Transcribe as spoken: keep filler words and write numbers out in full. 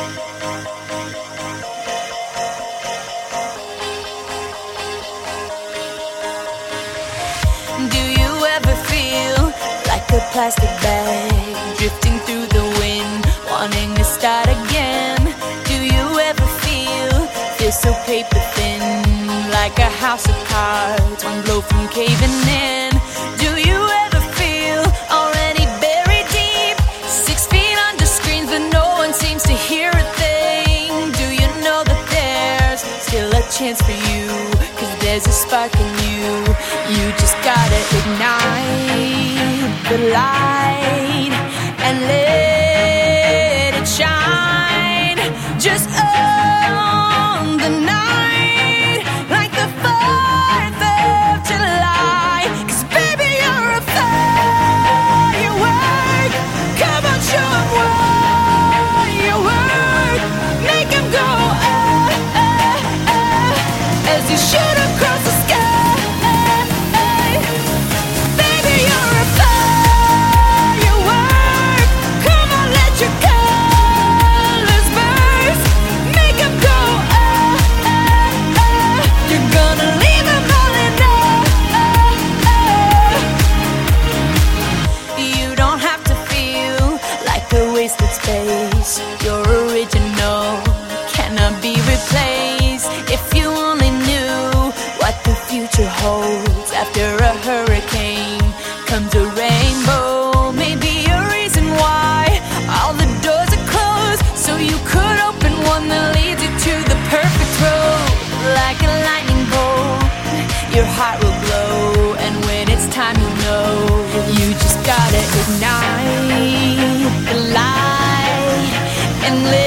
Do you ever feel like a plastic bag drifting through the wind, wanting to start again? Do you ever feel, feel so paper thin, like a house of cards, one blow from caving in? Do you ever feel already buried deep, six feet under screens but no one seems to hear a thing? Do you know that there's still a chance for you, 'cause there's a spark in you? You just gotta ignite the light and let it shine. Just own the night like the fourth of July. 'Cause baby, you're a firework. Come on, show 'em what you work. Make 'em go ah, ah, ah, as you shoot across the sky. Wasted space, your original cannot be replaced. If you only knew what the future holds, after a hurricane comes a rainbow. Maybe a reason why all the doors are closed, so you could open one that leads you to the perfect road. Like a lightning bolt, your heart will glow, and when it's time you know, you just gotta ignite the light and live.